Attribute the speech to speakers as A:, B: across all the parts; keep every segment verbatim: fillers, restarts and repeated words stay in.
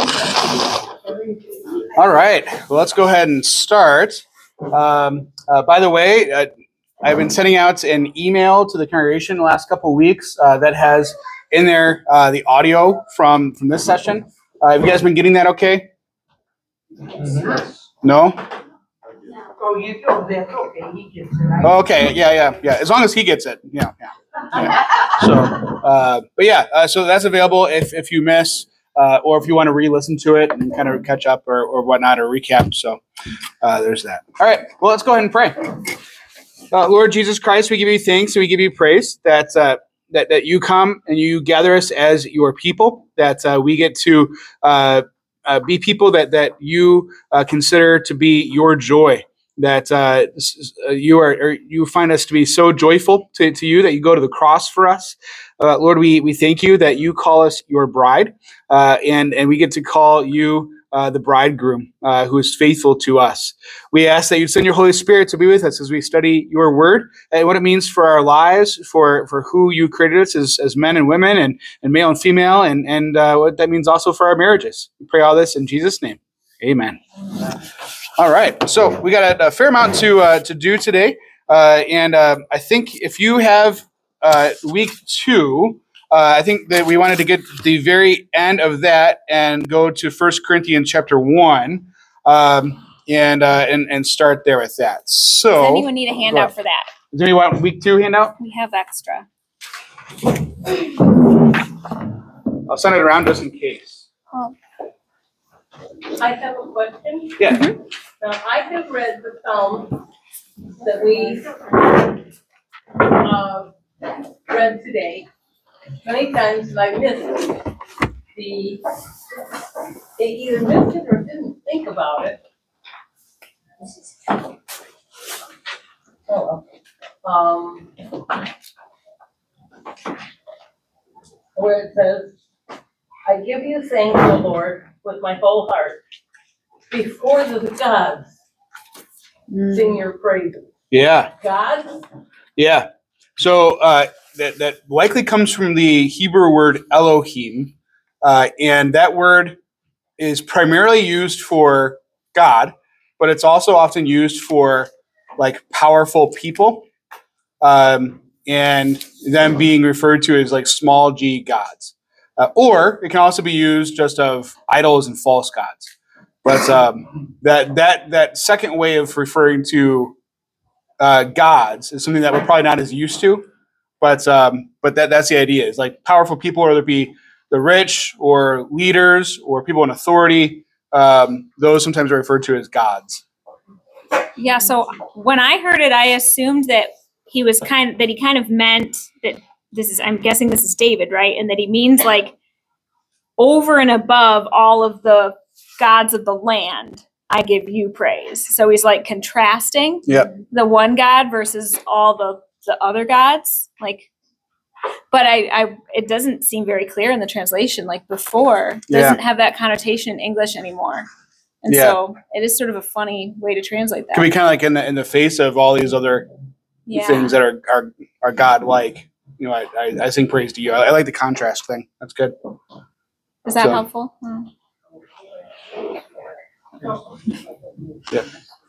A: All right, well, let's go ahead and start. Um, uh, by the way, uh, I've been sending out an email to the congregation the last couple of weeks uh, that has in there uh, the audio from, from this session. Uh, have you guys been getting that okay? Mm-hmm. No?
B: Oh, you told that, okay, he gets it.
A: Oh, okay, yeah, yeah, yeah. As long as he gets it, yeah, yeah. yeah. So, uh, but yeah, uh, so that's available if, if you miss uh, or if you want to re-listen to it and kind of catch up or, or whatnot or recap. So uh, there's that. All right, well, let's go ahead and pray. Uh, Lord Jesus Christ, we give you thanks and we give you praise that uh, that that you come and you gather us as your people. That uh, we get to uh, uh, be people that that you uh, consider to be your joy. That uh, you are, or you find us to be so joyful to, to you that you go to the cross for us. Uh, Lord, we we thank you that you call us your bride, uh, and and we get to call you uh, the bridegroom uh, who is faithful to us. We ask that you send your Holy Spirit to be with us as we study your word and what it means for our lives, for for who you created us as, as men and women, and, and male and female, and and uh, what that means also for our marriages. We pray all this in Jesus' name. Amen. All right, so we got a, a fair amount to uh, to do today, uh, and uh, I think if you have uh, week two, uh, I think that we wanted to get to the very end of that and go to First Corinthians chapter one, um, and uh, and and start there with that. So,
C: does anyone need a handout for that?
A: Does anyone want week two handout?
C: We have extra.
A: I'll send it around just in case.
C: Oh.
B: I have a question.
A: Yeah.
C: Mm-hmm.
B: Now, I have read the Psalm that we uh, read today many times, and I missed the, I either missed it or didn't think about it. Oh, um, where it says, I give you thanks, O Lord, with my whole heart. Before the gods, sing your praises.
A: Yeah.
B: Gods?
A: Yeah. So uh, that that likely comes from the Hebrew word Elohim, uh, and that word is primarily used for God, but it's also often used for like powerful people, um, and them being referred to as like small g gods, uh, or it can also be used just of idols and false gods. But um, that that that second way of referring to uh, gods is something that we're probably not as used to. But um, but that that's the idea. Is like powerful people, whether it be the rich or leaders or people in authority. Um, those sometimes are referred to as gods.
C: Yeah. So when I heard it, I assumed that he was kind of, that he kind of meant that this is. I'm guessing this is David, right? And that he means like over and above all of the gods of the land, I give you praise. So he's like contrasting
A: Yep.
C: the one God versus all the, the other gods. Like, but I, I, it doesn't seem very clear in the translation. Like before,
A: Yeah.
C: doesn't have that connotation in English anymore. And
A: Yeah.
C: so it is sort of a funny way to translate that.
A: Can be kind of like in the in the face of all these other
C: Yeah.
A: things that are are, are God-like. You know, I, I, I sing praise to you. I, I like the contrast thing. That's good.
C: Is that
A: So-
C: helpful? Hmm.
A: Yeah.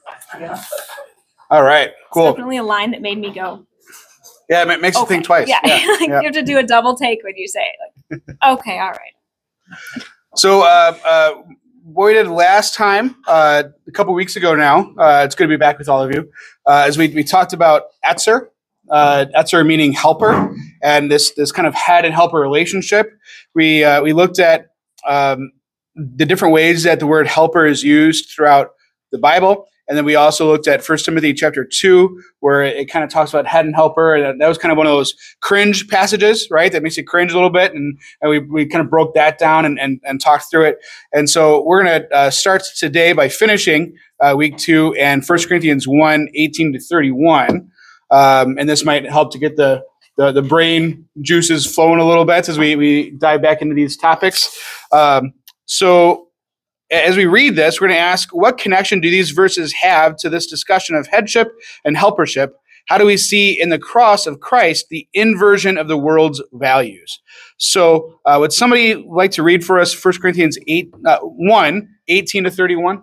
A: All right.
C: It's
A: Cool.
C: definitely a line that made me go.
A: Yeah, it makes you
C: Okay.
A: think twice.
C: Yeah.
A: Yeah.
C: Like
A: yeah.
C: you have to do a double take when you say it. Like, okay, all right.
A: So, uh, uh, what we did last time, uh, a couple weeks ago now, uh, it's good to be back with all of you, uh, as we, we talked about Etzer, uh, Etzer meaning helper, and this this kind of head and helper relationship. We uh, we looked at um, the different ways that the word helper is used throughout the Bible. And then we also looked at First Timothy chapter two, where it, it kind of talks about head and helper. And that was kind of one of those cringe passages, right? That makes you cringe a little bit. And, and we, we kind of broke that down and, and, and talked through it. And so we're going to uh, start today by finishing uh, week two and First Corinthians one, eighteen to thirty-one. Um, and this might help to get the, the, the brain juices flowing a little bit as we, we dive back into these topics. Um, so as we read this, we're going to ask, what connection do these verses have to this discussion of headship and helpership? how do we see in the cross of Christ the inversion of the world's values? So uh, would somebody like to read for us First Corinthians eight, uh, one, eighteen to thirty-one?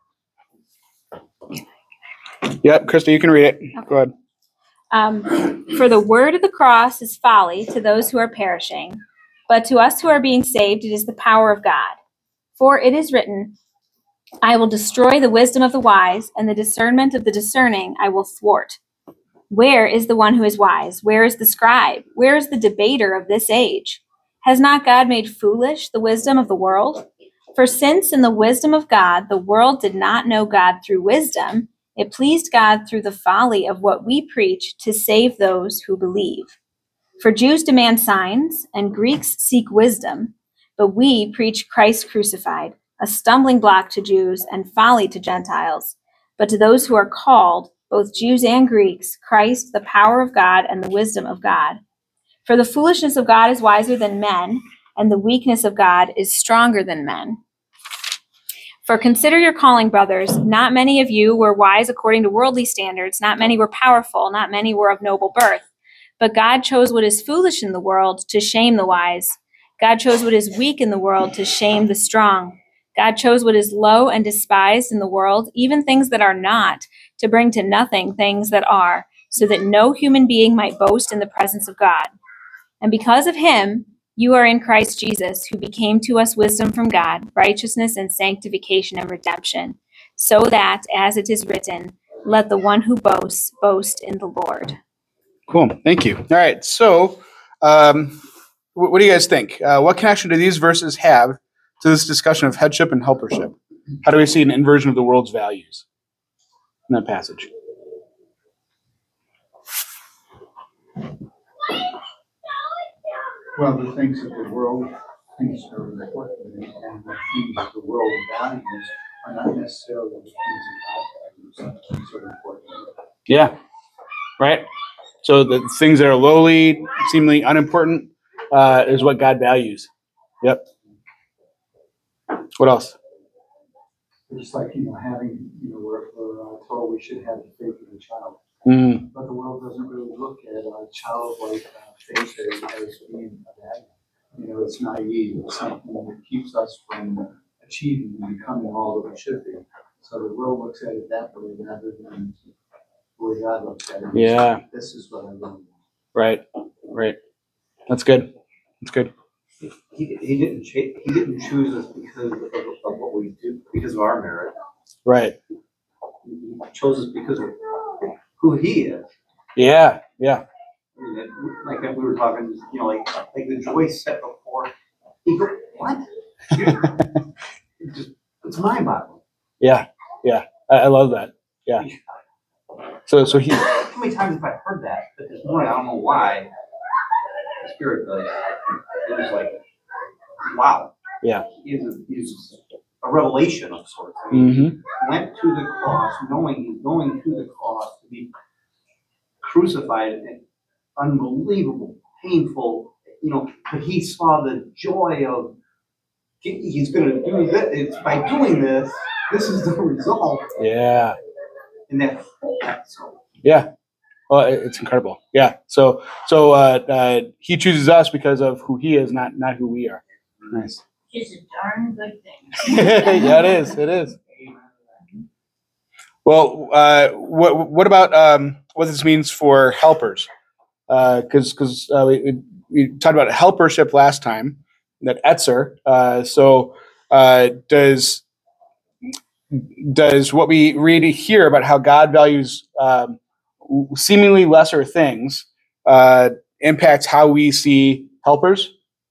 A: Yep, Krista, you can read it.
C: Okay.
A: Go ahead.
C: Um, for the word of the cross is folly to those who are perishing, but to us who are being saved, it is the power of God. For it is written, I will destroy the wisdom of the wise, and the discernment of the discerning I will thwart. Where is the one who is wise? Where is the scribe? Where is the debater of this age? Has not God made foolish the wisdom of the world? For since in the wisdom of God the world did not know God through wisdom, it pleased God through the folly of what we preach to save those who believe. For Jews demand signs, and Greeks seek wisdom, but we preach Christ crucified, a stumbling block to Jews and folly to Gentiles. But to those who are called, both Jews and Greeks, Christ, the power of God and the wisdom of God. For the foolishness of God is wiser than men, and the weakness of God is stronger than men. For consider your calling, brothers. Not many of you were wise according to worldly standards. Not many were powerful. Not many were of noble birth. But God chose what is foolish in the world to shame the wise. God chose what is weak in the world to shame the strong. God chose what is low and despised in the world, even things that are not, to bring to nothing things that are, so that no human being might boast in the presence of God. And because of him, you are in Christ Jesus, who became to us wisdom from God, righteousness and sanctification and redemption, so that, as it is written, let the one who boasts boast in the Lord.
A: Cool. Thank you. All right. So um, wh- what do you guys think? Uh, what connection do these verses have to this discussion of headship and helpership? How do we see an inversion of the world's values in that passage?
D: Well, the things that the world thinks are important and the things that the world values are not necessarily the things that God values. Things are important.
A: Yeah. Right. So the things that are lowly, seemingly unimportant, uh, is what God values. Yep. What else?
D: Just like, you know, having, you know, we're, we're uh, told we should have the faith of a child.
A: Mm,
D: But the world doesn't really look at a childlike uh, faith as, as being a value. You know, it's naive. It's something that keeps us from achieving and becoming all that we should be. So the world looks at it that way rather than the way God looks at it.
A: Yeah.
D: This is what I really want.
A: right. Right. That's good. That's good.
E: He, he didn't cha- he didn't choose us because of, of what we do, because of our merit.
A: Right.
E: He chose us because of who he is.
A: Yeah. Yeah.
E: I mean, it- like we were talking, you know, like like the joy set before. He go, what? You- it just it's mind boggling.
A: Yeah. Yeah. I, I love that. Yeah. So, so he,
E: How many times have I heard that? But this morning, I don't know why. The Spirit does. It was like, wow.
A: Yeah.
E: He's a, he's a revelation of sorts. I mean,
A: hmm
E: he went to the cross, knowing he's going to the cross to be crucified and unbelievable, painful, you know, but he saw the joy of he- he's going to do this. It's by doing this, this is the result.
A: yeah.
E: And that, so
A: Yeah. Well, it- it's incredible. Yeah. So, so, uh, uh, he chooses us because of who he is, not, not who we are. Nice.
B: It's a darn good thing.
A: Yeah, it is. It is. Well, uh, what, what about, um, what this means for helpers? Uh, cause, cause, uh, we, we- we talked about helpership last time, that Etzer. Uh, so, uh, does, does what we read here about how God values, um, seemingly lesser things, uh, impacts how we see helpers?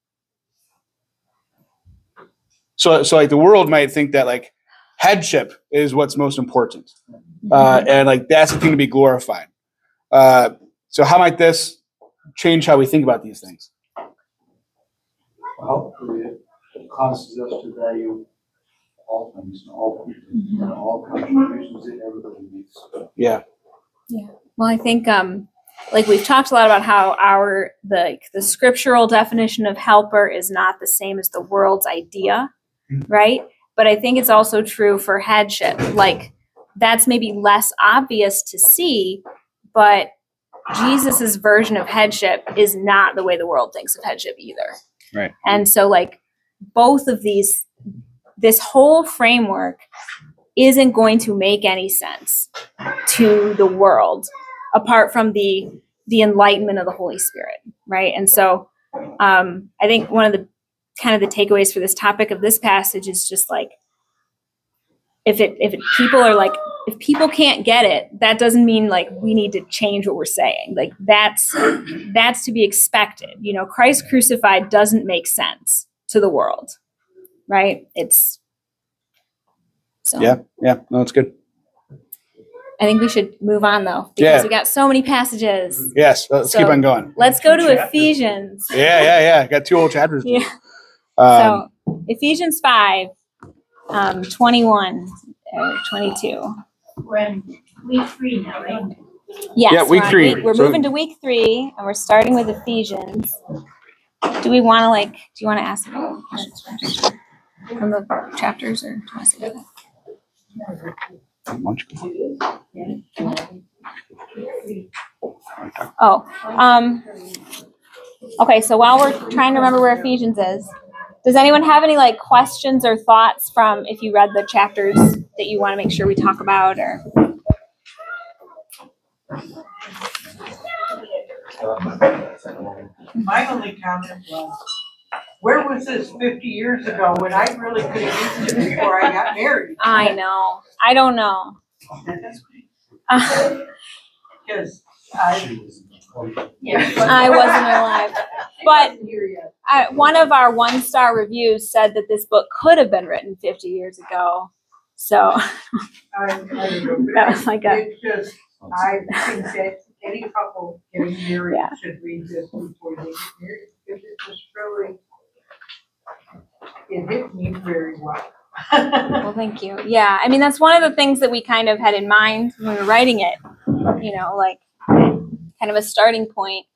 A: So, so like the world might think that like headship is what's most important, uh, and like that's the thing to be glorified. Uh, so, how might this change how we think about these things?
D: Well, it causes us to value all things and all people and all contributions that everybody makes.
A: Yeah,
C: Well, I think um like we've talked a lot about how our the the scriptural definition of helper is not the same as the world's idea, right? But I think it's also true for headship. Like that's maybe less obvious to see, but Jesus's version of headship is not the way the world thinks of headship either.
A: Right.
C: And so like both of these, this whole framework isn't going to make any sense to the world apart from the the enlightenment of the Holy Spirit, right? And so um, I think one of the kind of the takeaways for this topic of this passage is just like, if it if it, people are like, if people can't get it, that doesn't mean like we need to change what we're saying. Like that's that's to be expected. You know, Christ crucified doesn't make sense to the world, right? It's so
A: Yeah, yeah, no, it's good.
C: I think we should move on though, because
A: Yeah.
C: we got so many passages.
A: Yes, let's
C: So-
A: keep on going.
C: Let's go to Ephesians.
A: Yeah, yeah, yeah. Got two whole chapters. to do.
C: Yeah.
A: Um,
C: So Ephesians five, um, twenty-one or twenty-two.
F: We're in week three now, right?
C: Yes,
A: Yeah,
C: we're
A: week
C: on
A: three.
C: We're
A: So-
C: moving to week three, and we're starting with Ephesians. Do we want to like? Do you want to ask about questions first from the chapters, or do you want to say that?
A: lunch.
C: Oh, um, okay. So while we're trying to remember where Ephesians is, does anyone have any like questions or thoughts from if you read the chapters that you want to make sure we talk about, or?
G: My only comment was, where was this fifty years ago when I really could have used it before I got married?
C: I know. I don't know. Uh,
G: Because I,
C: I wasn't alive. But I, one of our one star reviews said that this book could have been written fifty years ago. So
G: I, I don't know.
C: That was like a-
G: It's just, I think that any couple getting married
C: Yeah.
G: should read this before they get married, because it just really, it hit me very well.
C: well, thank you. Yeah, I mean that's one of the things that we kind of had in mind when we were writing it. You know, like kind of a starting point.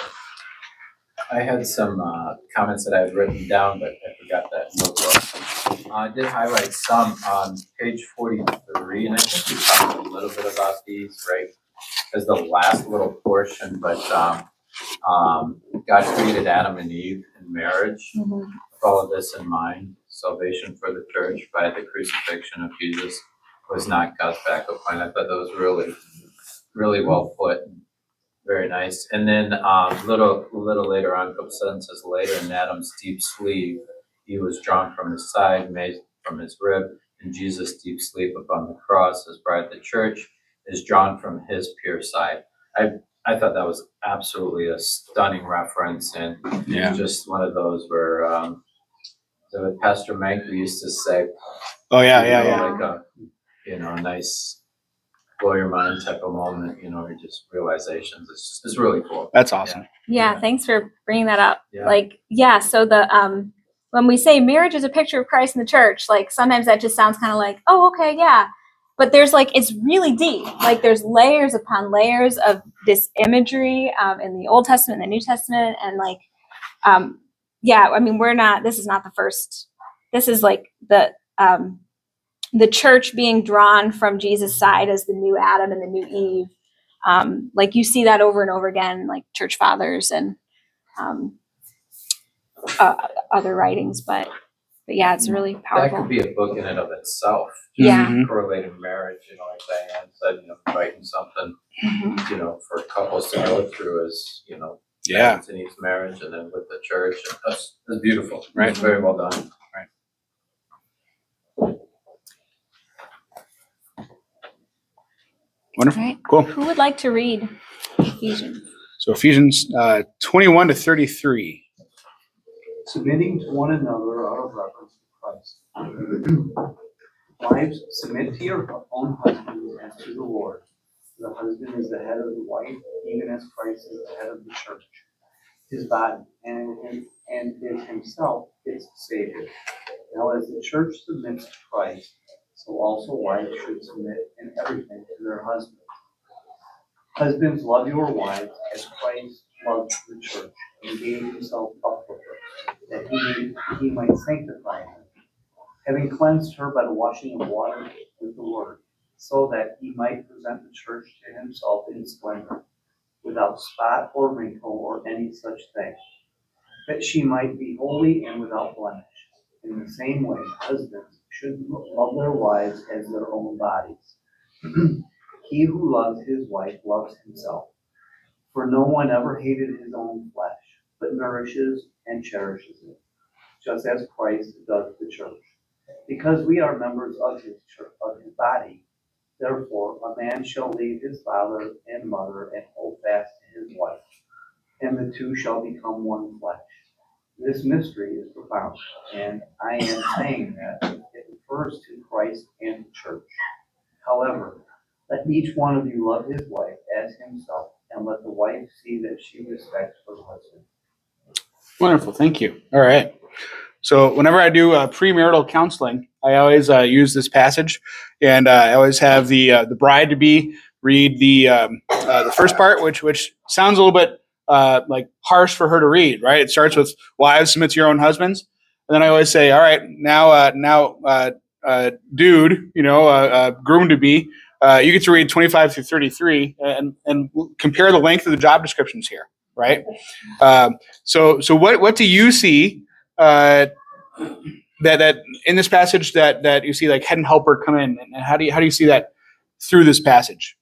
H: I had some uh, comments that I had written down, but I forgot that notebook. Uh, I did highlight some on page forty-three, and I think we talked a little bit about these, right? As the last little portion, but um, um, God created Adam and Eve in marriage. With all of this in mind, salvation for the church by the crucifixion of Jesus was not God's backup plan. I thought that was really, really well put. Very nice. And then um, little little later on, a couple sentences later, in Adam's deep sleep, he was drawn from his side, made from his rib, and Jesus' deep sleep upon the cross, his bride, the church, is drawn from his pure side. I I thought that was absolutely a stunning reference, and
A: Yeah.
H: just one of those where um, so with Pastor Mank, we used to say,
A: Oh yeah,
H: you
A: yeah,
H: know,
A: yeah.
H: like a you know nice blow your mind type of moment, you know, or just realizations. It's just, it's really cool.
A: That's awesome.
C: Yeah,
H: Yeah.
C: thanks for bringing that up.
H: Yeah.
C: Like, yeah, so the um when we say marriage is a picture of Christ in the church, like sometimes that just sounds kind of like, oh, okay, yeah. But there's like, it's really deep. Like there's layers upon layers of this imagery um, in the Old Testament and the New Testament. And like, um, yeah, I mean, we're not, this is not the first, this is like the, um, the church being drawn from Jesus' side as the new Adam and the new Eve. Um, like you see that over and over again, like church fathers and um, uh, other writings. But, but yeah, it's really
H: That
C: powerful.
H: could be a book in and of itself.
C: Yeah.
A: Mhm.
H: Correlating marriage, you know, like Diane said, you know, writing something,
C: Mhm.
H: you know, for couples to go through as, you know,
A: Yeah.
H: Adam's and Eve's marriage, and then with the church. That's, that's beautiful.
A: Right.
H: It's very well done.
A: Wonderful.
C: All right.
A: Cool.
C: Who would like to read Ephesians?
A: So Ephesians uh, twenty-one to thirty-three.
E: Submitting to one another out of reverence to Christ. Wives, submit to your own husbands as to the Lord. The husband is the head of the wife, even as Christ is the head of the church, his body, and, and, and is himself its Savior. Now, as the church submits to Christ, so also wives should submit in everything to their husbands. Husbands, love your wives as Christ loved the church and gave himself up for her, that he, he might sanctify her, having cleansed her by the washing of water with the word, so that he might present the church to himself in splendor, without spot or wrinkle or any such thing, that she might be holy and without blemish. In the same way, husbands should love their wives as their own bodies. He who loves his wife loves himself. For no one ever hated his own flesh, but nourishes and cherishes it, just as Christ does the church, because we are members of his church, of his body. Therefore, a man shall leave his father and mother and hold fast to his wife, and the two shall become one flesh. This mystery is profound, and I am saying that it refers to Christ and the church. However, let each one of you love his wife as himself, and let the wife see that she respects her husband.
A: Wonderful. Thank you. All right. So whenever I do uh, premarital counseling, I always uh, use this passage, and uh, I always have the uh, the bride to be read the um, uh, the first part, which which sounds a little bit uh, like harsh for her to read, right? It starts with "Wives, submit to your own husbands," and then I always say, "All right, now uh, now uh, uh, dude, you know, uh, uh, groom to be, uh, you get to read twenty-five through thirty-three, and and compare the length of the job descriptions here, right?" Um, so so what what do you see? Uh, that that in this passage that that you see like head and helper come in, and how do you how do you see that through this passage?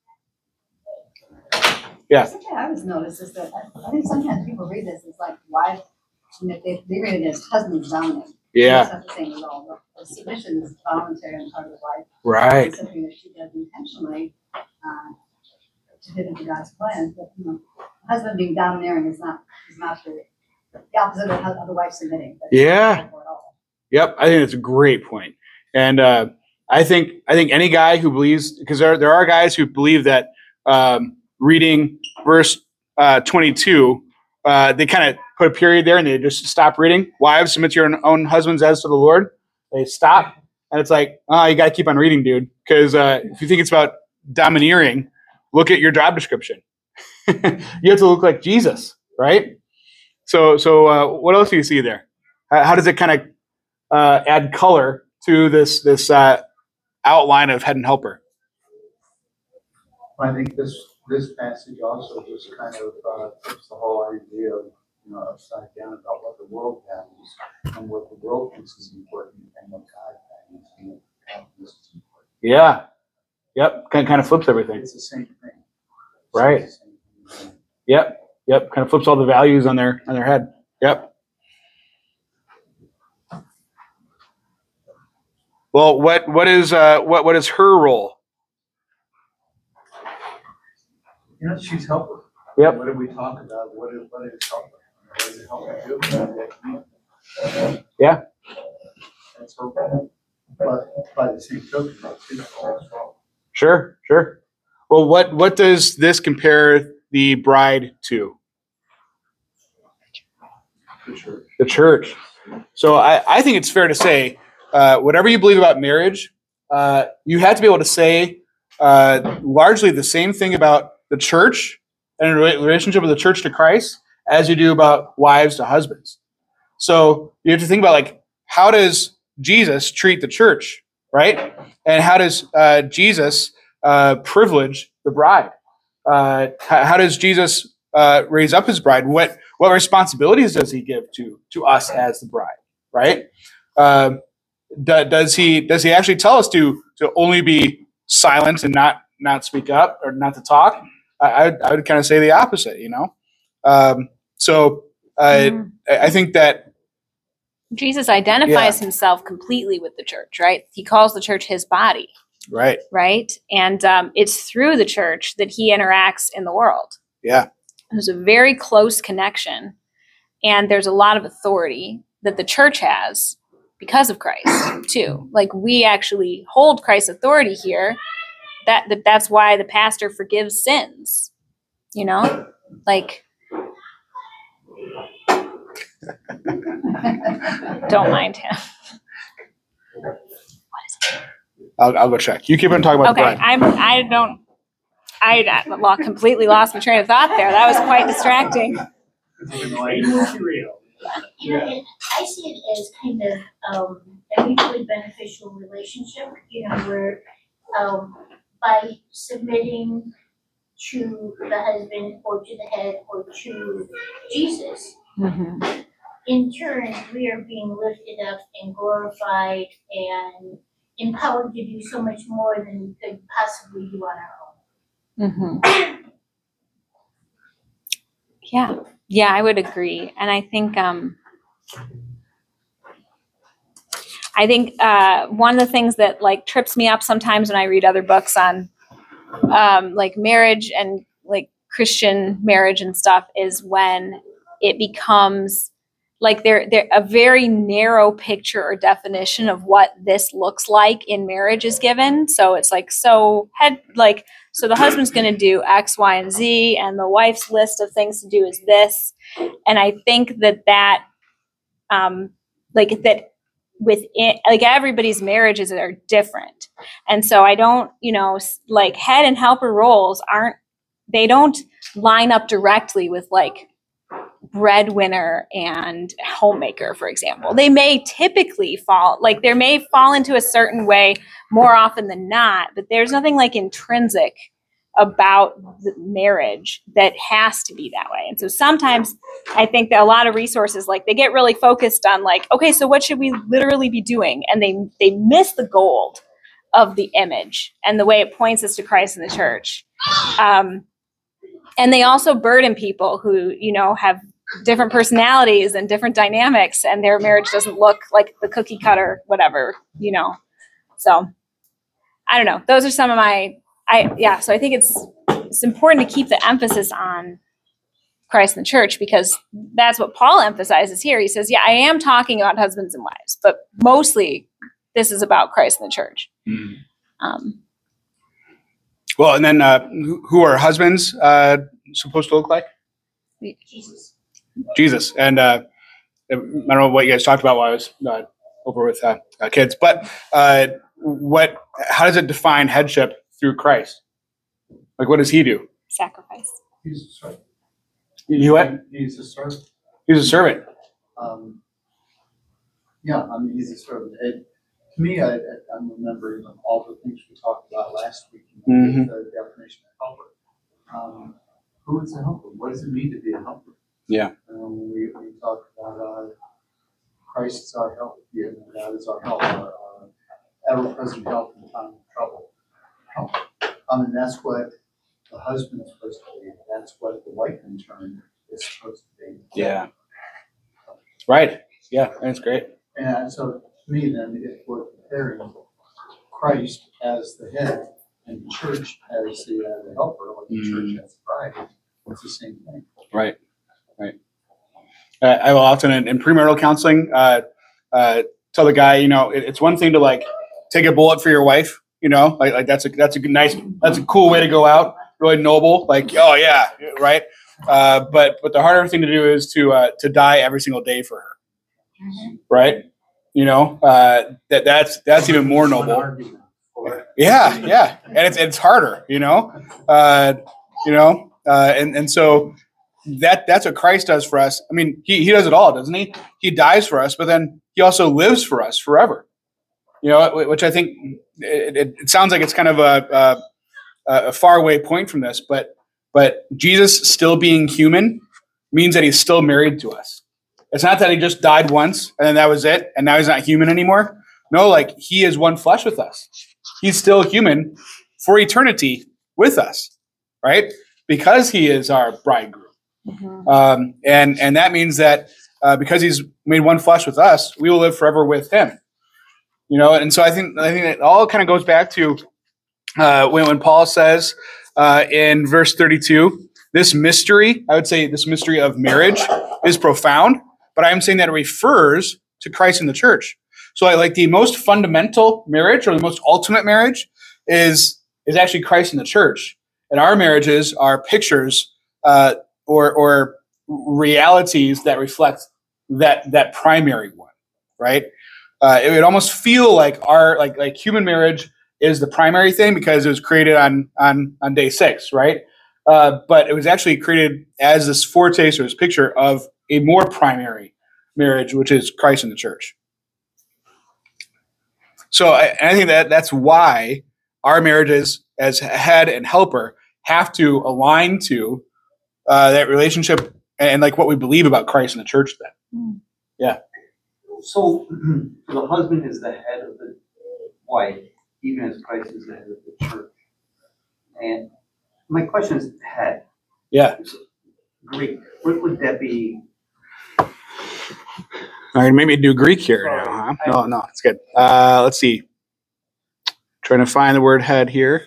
A: Yeah.
I: Something I always notice is that I think sometimes people read this as like wives, and if they, they read it as husbands dominant.
A: Yeah.
I: That's not the same at all. The, the submission is voluntary on part of the wife.
A: Right.
I: It's something that she does intentionally uh, to fit into God's plan. But you know, husband being domineering is not is not the, the opposite of, of the wife submitting. That's
A: Yeah.
I: not at all.
A: Yep, I think that's a great point. And uh, I think I think any guy who believes, because there there are guys who believe that um, reading verse uh, twenty-two, uh, they kind of put a period there and they just stop reading. Wives, submit to your own husbands as to the Lord. They stop, and it's like, oh, you got to keep on reading, dude. Because uh, if you think it's about domineering, look at your job description. You have to look like Jesus, right? So so uh, what else do you see there? How, how does it kind of Uh, add color to this this uh, outline of head and helper?
D: I think this, this passage also just kind of, uh, puts the whole idea of, you know, upside down about what the world values and what the world thinks is important and what God values and what God thinks is important.
A: Yeah. Yep. Kind kind of flips everything.
D: It's the same thing.
A: Right.
D: It's the same thing.
A: Yep. Yep. Kind of flips all the values on their on their head. Yep. Well, what what is uh, what what is her role?
D: You know, she's helper.
A: Yep.
D: What did we talk about? What is, what is helper? What does it help you do?
A: Yeah.
D: That's her role. But by the same token, that's his role as well.
A: Sure. Sure. Well, what what does this compare the bride to?
D: The church.
A: The church. So I, I think it's fair to say, uh, whatever you believe about marriage, uh, you have to be able to say uh, largely the same thing about the church and a rela- relationship of the church to Christ as you do about wives to husbands. So you have to think about, like, how does Jesus treat the church, right? And how does uh, Jesus uh, privilege the bride? Uh, how, how does Jesus uh, raise up his bride? What what responsibilities does he give to to us as the bride, right? Uh, do, does he does he actually tell us to to only be silent and not not speak up or not to talk? I I would, I would kind of say the opposite, you know. Um, so uh,
C: Mm.
A: I I think that
C: Jesus identifies himself completely with the church, right? He calls the church his body,
A: right,
C: right? And um, it's through the church that he interacts in the world.
A: yeah,
C: There's a very close connection, and there's a lot of authority that the church has because of Christ too. Like, we actually hold Christ's authority here. That, that that's why the pastor forgives sins. You know, like, don't mind him.
A: I'll I'll go check. You keep on talking about
C: Okay,
A: the bride.
C: I'm. I don't. I, I lo- completely lost my train of thought there. That was quite distracting.
F: Yeah, and I see it as kind of um, a mutually beneficial relationship, you know, where um, by submitting to the husband or to the head or to Jesus,
C: Mm-hmm.
F: in turn, we are being lifted up and glorified and empowered to do so much more than we could possibly do on our own.
C: Mm-hmm. Yeah, yeah, I would agree, and I think um, I think uh, one of the things that like trips me up sometimes when I read other books on um, like marriage and like Christian marriage and stuff is when it becomes like they're they're a very narrow picture or definition of what this looks like in marriage is given. So it's like so head like so the husband's going to do X, Y, and Z, and the wife's list of things to do is this. And I think that that um, like that within like everybody's marriages are different, and so I don't you know like head and helper roles aren't they don't line up directly with like breadwinner and homemaker, for example. They may typically fall, like there may fall into a certain way more often than not, but there's nothing like intrinsic about the marriage that has to be that way. And so sometimes I think that a lot of resources, like they get really focused on like, okay, so what should we literally be doing? And they they miss the gold of the image and the way it points us to Christ and the church. Um, and they also burden people who, you know, have different personalities and different dynamics, and their marriage doesn't look like the cookie cutter, whatever, you know. So I don't know. Those are some of my, I yeah. So I think it's it's important to keep the emphasis on Christ and the church, because that's what Paul emphasizes here. He says, yeah, I am talking about husbands and wives, but mostly this is about Christ and the church.
A: Mm. Um,
C: Well,
A: and then uh, who, who are husbands uh, supposed to look like?
F: Jesus.
A: Jesus. And uh, I don't know what you guys talked about while I was uh, over with uh, uh, kids, but uh, what? How does it define headship through Christ? Like, what does he do?
C: Sacrifice.
D: He's a servant.
A: You what?
D: He's a servant.
A: He's a servant.
D: Um, yeah, I mean, he's a servant. It, to me, I, I- I'm remembering all the things we talked about last week, you know,
A: Mhm.
D: the definition of helper. Um, who is a helper? What does it mean to be a helper?
A: Yeah.
D: Um, we, we talked about uh, Christ is our help. Yeah, God is our help, our uh, ever-present help in time of trouble. Help. I mean, that's what the husband is supposed to be. That's what the wife, in turn, is supposed to be.
A: Yeah. Right. Yeah, that's great.
D: And so, to me, then, if we're comparing Christ as the head and the church as the, uh, the helper, or the
A: Mm.
D: church as the bride, it's the same thing.
A: Right. Right. Uh, I will often in, in premarital counseling uh, uh, tell the guy, you know, it, it's one thing to like take a bullet for your wife, you know, like, like that's a that's a good, nice, that's a cool way to go out, really noble, like, oh yeah, right. Uh, but but the harder thing to do is to uh, to die every single day for her,
F: Mhm.
A: right? You know, uh, that that's that's even more
D: One
A: noble.
D: argument for-
A: Yeah, yeah, and it's it's harder, you know, uh, you know, uh, and and so that that's what Christ does for us. I mean, he he does it all, doesn't he? He dies for us, but then he also lives for us forever. You know, which I think it, it, it sounds like it's kind of a, a a faraway point from this, but but Jesus still being human means that he's still married to us. It's not that he just died once and then that was it, and now he's not human anymore. No, like he is one flesh with us. He's still human for eternity with us, right? Because he is our bridegroom.
C: Mhm.
A: Um, and and that means that uh, because he's made one flesh with us, we will live forever with him. You know, and so I think I think it all kind of goes back to uh, when when Paul says uh, in verse thirty-two, this mystery, I would say this mystery of marriage is profound, but I'm saying that it refers to Christ and the church. So I like the most fundamental marriage or the most ultimate marriage is is actually Christ and the church, and our marriages are pictures uh, or or realities that reflect that that primary one, right? Uh, it would almost feel like our like like human marriage is the primary thing because it was created on on on day six, right? Uh, but it was actually created as this foretaste or this picture of a more primary marriage, which is Christ and the church. So I, I think that that's why our marriages as head and helper have to align to uh, that relationship and like what we believe about Christ and the church then.
E: So the husband is the head of the wife, even as Christ is the head of the church. And my question is head.
A: Yeah.
E: Greek. What would that be?
A: All right, maybe do Greek here now, huh? No, no, it's good. Uh, let's see. Trying to find the word head here.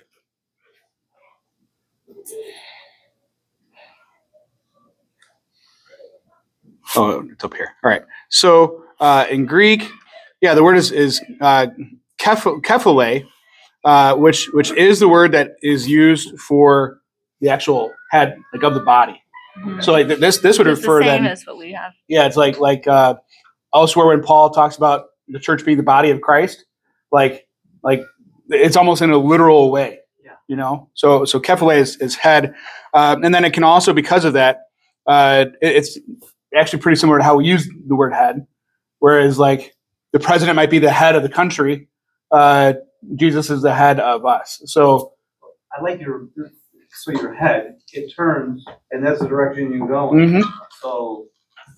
A: Oh, it's up here. All right. So uh, in Greek, yeah, the word is is uh, keph- kephale, uh, which which is the word that is used for the actual head, like of the body.
C: Mhm.
A: So like th- this this would
C: It's the
A: refer
C: same
A: then.
C: as what we have.
A: Yeah, it's like like uh, elsewhere when Paul talks about the church being the body of Christ, like like it's almost in a literal way.
E: Yeah.
A: You know, so so kephale is, is head, um, and then it can also, because of that, uh, it, it's actually pretty similar to how we use the word head. Whereas like the president might be the head of the country, uh, Jesus is the head of us. So
E: I like your, so your head, it turns, and that's the direction you go.
A: mhm,
E: So,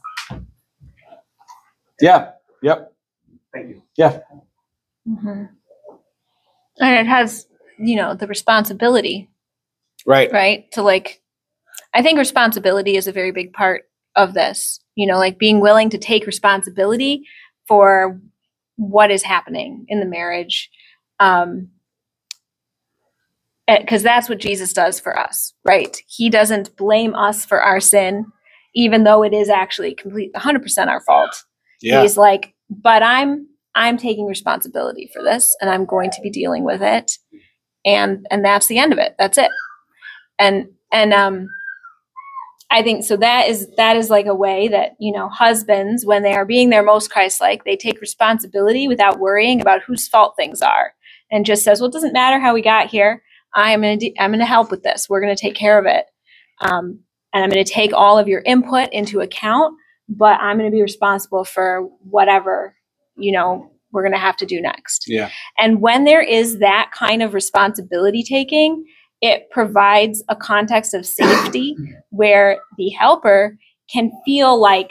A: yeah, yep,
E: thank you.
C: Mm-hmm. And it has, you know, the responsibility,
A: right,
C: right? To like, I think responsibility is a very big part of this, you know, like being willing to take responsibility for what is happening in the marriage. Um, because that's what Jesus does for us, right? He doesn't blame us for our sin, even though it is actually complete one hundred percent our fault.
A: yeah,
C: He's like, but I'm I'm taking responsibility for this, and I'm going to be dealing with it, and and that's the end of it. That's it. And and um, I think so. That is that is like a way that, you know, husbands, when they are being their most Christ-like, they take responsibility without worrying about whose fault things are, and just says, well, it doesn't matter how we got here. I'm gonna de- I'm gonna help with this. We're gonna take care of it, um, and I'm gonna take all of your input into account. But I'm gonna be responsible for whatever, you know, we're gonna have to do next.
A: yeah,
C: And when there is that kind of responsibility taking, it provides a context of safety where the helper can feel like,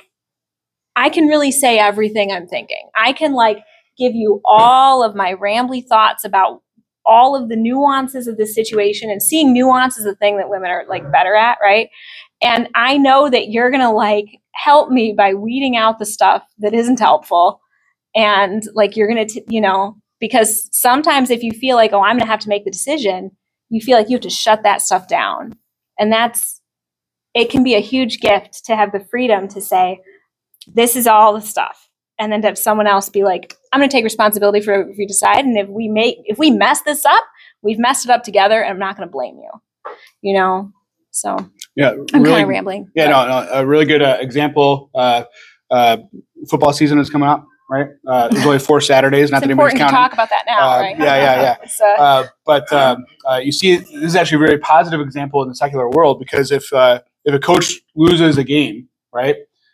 C: I can really say everything I'm thinking. I can like give you all of my rambly thoughts about all of the nuances of the situation, and seeing nuance is the thing that women are like better at, right? And I know that you're going to like help me by weeding out the stuff that isn't helpful. And like, you're going to, you know, because sometimes if you feel like, oh, I'm going to have to make the decision, you feel like you have to shut that stuff down. And that's, it can be a huge gift to have the freedom to say, this is all the stuff. And then to have someone else be like, I'm going to take responsibility for if you decide. And if we make, if we mess this up, we've messed it up together, and I'm not going to blame you, you know? So
A: yeah.
C: I'm
A: really,
C: kind of rambling.
A: yeah,
C: but-
A: no, no, a really good uh, example. Uh, uh, football season is coming up, right? Uh, there's only four Saturdays. Not
C: It's
A: that anybody's
C: important to
A: counting.
C: talk about that now,
A: Uh,
C: right?
A: yeah, yeah, yeah.
C: So,
A: Uh, but um, uh, you see, this is actually a very positive example in the secular world, because if uh, if a coach loses a game, right,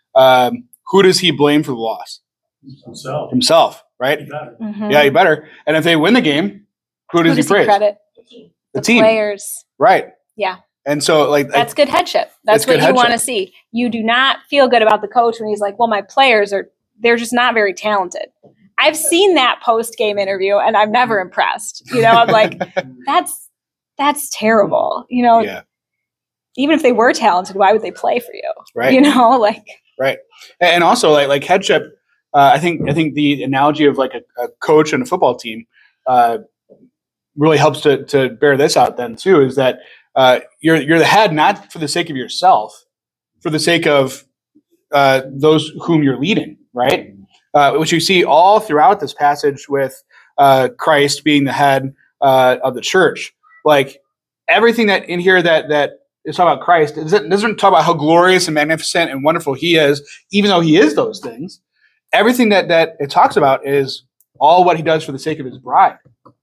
A: um, who does he blame for the loss?
D: Himself.
A: Himself, right?
C: mhm.
A: Yeah, you better. And if they win the game, who
C: Who
A: does,
C: does
A: he praise?
C: credit?
A: The,
C: The
A: team,
C: players.
A: right?
C: Yeah.
A: And so, like,
C: That's good headship. That's
A: It's good
C: what you want to
A: headship.
C: see. You do not feel good about the coach when he's like, well, my players are, they're just not very talented. I've seen that post game interview and I'm never impressed. You know, I'm like, that's, that's terrible. You know,
A: yeah,
C: even if they were talented, why would they play for you?
A: right.
C: You know, like,
A: And also, like, like headship. Uh, I think I think the analogy of like a, a coach and a football team uh, really helps to to bear this out. Then too is that uh, you're you're the head not for the sake of yourself, for the sake of uh, those whom you're leading, right? Uh, which you see all throughout this passage with uh, Christ being the head uh, of the church. Like everything that in here that that is talking about Christ, it doesn't, doesn't talk about how glorious and magnificent and wonderful He is, even though He is those things. Everything that that it talks about is all what He does for the sake of His bride.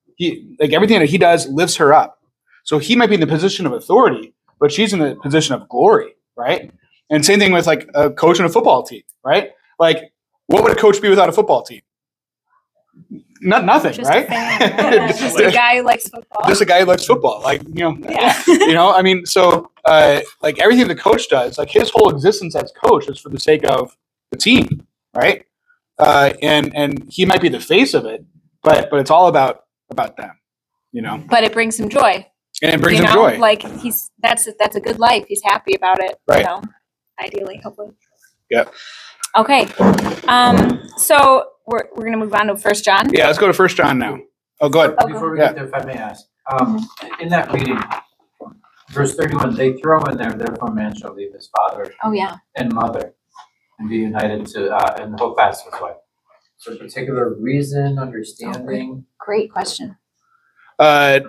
A: He like everything that He does lifts her up. So He might be in the position of authority, but she's in the position of glory, right? And same thing with like a coach and a football team, right? Like, what would a coach be without a football team? not nothing,
C: Just a
A: right?
C: fan, right? Just a guy who likes football.
A: Just a guy who likes football, like you know,
C: Yeah.
A: you know. I mean, so uh, like everything the coach does, like his whole existence as coach is for the sake of the team, right? Uh, and and he might be the face of it, but but it's all about about them, you know.
C: But it brings him joy.
A: And it brings
C: you
A: him
C: know?
A: joy,
C: Like he's that's that's a good life. He's happy about it.
A: Right.
C: You know, ideally, hopefully.
A: Yep.
C: Okay. Um. So we're we're gonna move on to First John.
A: Yeah, let's go to First John now. Oh, go ahead.
C: Okay.
H: Before we
A: Yeah.
H: get there, if I may ask, um, in that reading, verse thirty-one, they throw in there, therefore man shall leave his father
C: Oh yeah.
H: and mother and be united to, uh, and hold fast to his wife. So a particular reason, understanding?
C: Great question.
A: Uh,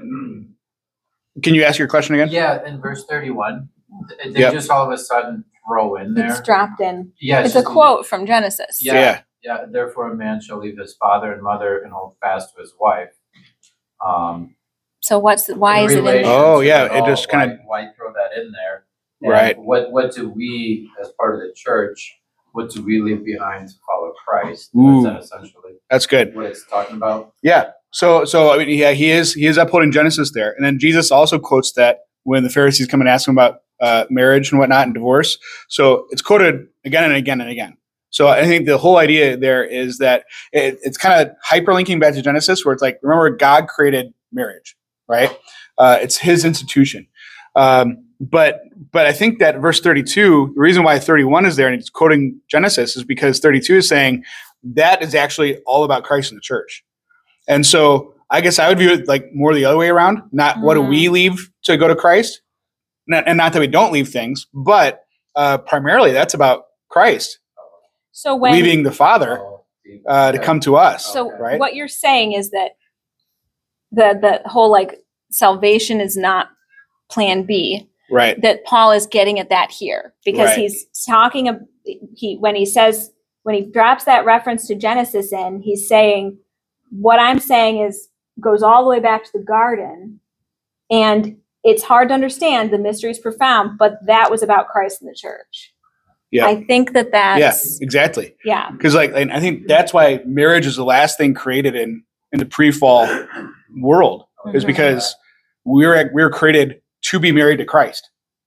A: can you ask your question again?
H: Yeah, in verse thirty-one, th- they
A: Yep.
H: just all of a sudden throw in there.
C: It's dropped in.
H: Yeah,
C: It's a
H: just-
C: quote from Genesis.
H: Yeah.
A: Yeah.
H: Yeah, therefore a man shall leave his father and mother and hold fast to his wife. Um,
C: So what's the, why is it in
H: relation
C: there?
A: Oh,
H: to
A: yeah,
H: it
A: it
H: all,
A: just kinda-
H: why, why throw that in there? And
A: Right.
H: What what do we, as part of the church, what do we leave behind to follow Christ?
A: Ooh.
H: Is that essentially
A: That's good.
H: what it's talking about?
A: Yeah. So, so I mean, yeah, he is he is upholding Genesis there, and then Jesus also quotes that when the Pharisees come and ask him about uh, marriage and whatnot and divorce. So it's quoted again and again and again. So I think the whole idea there is that it, it's kind of hyperlinking back to Genesis, where it's like, remember, God created marriage, right? Uh, it's His institution. Um, but but I think that verse thirty-two, the reason why thirty-one is there and it's quoting Genesis is because thirty-two is saying that is actually all about Christ and the church. And so I guess I would view it like more the other way around. Not what do we leave to go to Christ, not, and not that we don't leave things, but uh, primarily that's about Christ
C: So when
A: leaving the Father
H: Oh,
A: uh, to
H: okay.
A: come to us.
C: so
A: right?
C: what you're saying is that the the whole like salvation is not plan B.
A: Right.
C: That Paul is getting at that here because
A: Right.
C: he's talking of he when he says when he drops that reference to Genesis in, he's saying what I'm saying is goes all the way back to the garden, and it's hard to understand. The mystery is profound, but that was about Christ and the church.
A: Yeah.
C: I think that
A: Yeah,
C: that's
A: exactly.
C: yeah.
A: Because like, and I think that's why marriage is the last thing created in in the pre-fall world, is
C: Mhm.
A: because we're we're created to be married to Christ.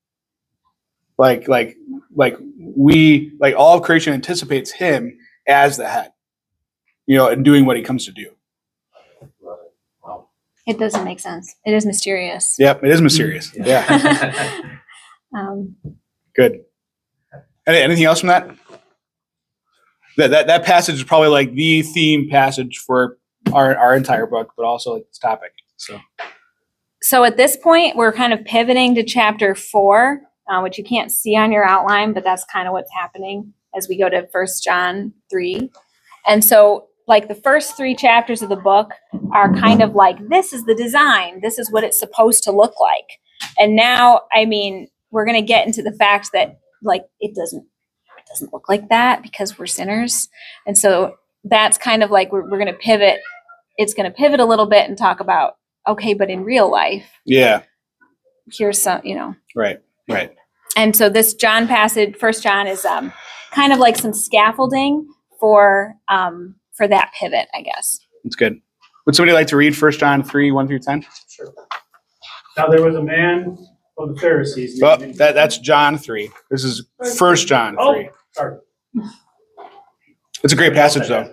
A: Like like like we like all of creation anticipates Him as the head, you know, and doing what He comes to do.
C: It doesn't make sense. It is mysterious.
A: Yep, it is mysterious. Yeah,
C: um,
A: good. Any, anything else from that? That that that passage is probably like the theme passage for our our entire book, but also like this topic. So.
C: so at this point, we're kind of pivoting to chapter four, uh, which you can't see on your outline, but that's kind of what's happening as we go to First John three. And so, like the first three chapters of the book are kind of like, this is the design, this is what it's supposed to look like. And now, I mean, we're going to get into the fact that like it doesn't it doesn't look like that because we're sinners. And so that's kind of like we're, we're going to pivot. It's going to pivot a little bit and talk about, okay, but in real life,
A: Yeah.
C: here's some, you know.
A: Right. Right.
C: And so this John passage, First John, is um, kind of like some scaffolding for um, for that pivot, I guess.
A: That's good. Would somebody like to read First John three one through ten?
H: Sure.
J: Now there was a man of the Pharisees.
A: Oh,
J: named-
A: that that's John three. This is First John
J: Oh,
A: three.
J: sorry.
A: It's a great passage, though.